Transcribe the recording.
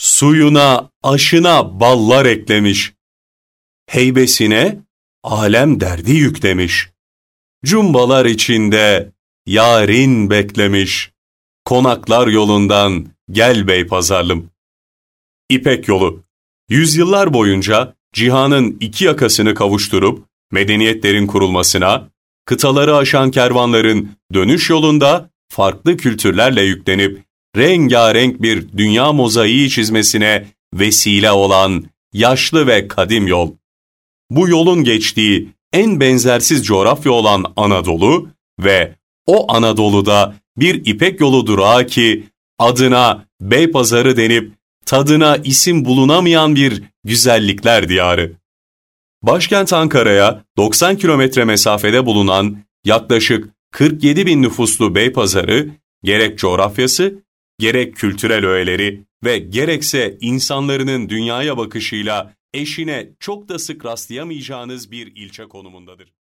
Suyuna, aşına ballar eklemiş. Heybesine alem derdi yüklemiş. Cumbalar içinde yarin beklemiş. Konaklar yolundan gel Beypazarlım. İpek yolu, yüzyıllar boyunca cihanın iki yakasını kavuşturup medeniyetlerin kurulmasına, kıtaları aşan kervanların dönüş yolunda farklı kültürlerle yüklenip rengarenk bir dünya mozaiği çizmesine vesile olan yaşlı ve kadim yol. Bu yolun geçtiği en benzersiz coğrafya olan Anadolu ve o Anadolu'da bir İpek yolu durağı ki adına Beypazarı denip tadına isim bulunamayan bir güzellikler diyarı. Başkent Ankara'ya 90 kilometre mesafede bulunan yaklaşık 47 bin nüfuslu Beypazarı, gerek coğrafyası, gerek kültürel öğeleri ve gerekse insanların dünyaya bakışıyla eşine çok da sık rastlayamayacağınız bir ilçe konumundadır.